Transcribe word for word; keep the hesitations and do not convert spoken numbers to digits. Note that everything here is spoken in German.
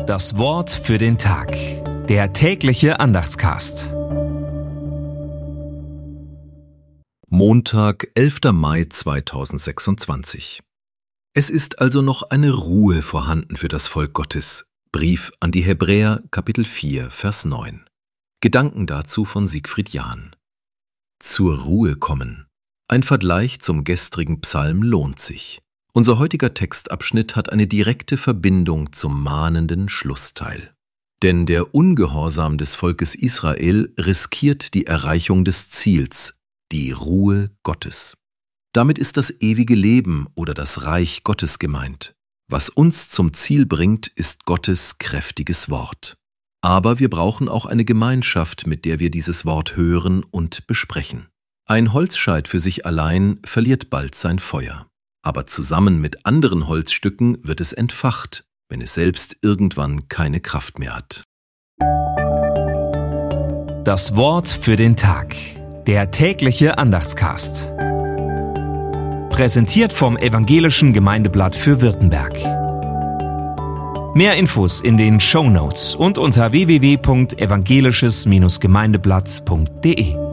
Das Wort für den Tag. Der tägliche Andachtscast. Montag, elfter Mai zweitausendsechsundzwanzig. Es ist also noch eine Ruhe vorhanden für das Volk Gottes. Brief an die Hebräer, Kapitel vier, Vers neun. Gedanken dazu von Siegfried Jahn. Zur Ruhe kommen. Ein Vergleich zum gestrigen Psalm lohnt sich. Unser heutiger Textabschnitt hat eine direkte Verbindung zum mahnenden Schlussteil. Denn der Ungehorsam des Volkes Israel riskiert die Erreichung des Ziels, die Ruhe Gottes. Damit ist das ewige Leben oder das Reich Gottes gemeint. Was uns zum Ziel bringt, ist Gottes kräftiges Wort. Aber wir brauchen auch eine Gemeinschaft, mit der wir dieses Wort hören und besprechen. Ein Holzscheit für sich allein verliert bald sein Feuer. Aber zusammen mit anderen Holzstücken wird es entfacht, wenn es selbst irgendwann keine Kraft mehr hat. Das Wort für den Tag. Der tägliche Andachtscast. Präsentiert vom Evangelischen Gemeindeblatt für Württemberg. Mehr Infos in den Shownotes und unter w w w punkt evangelisches Gemeindeblatt punkt de.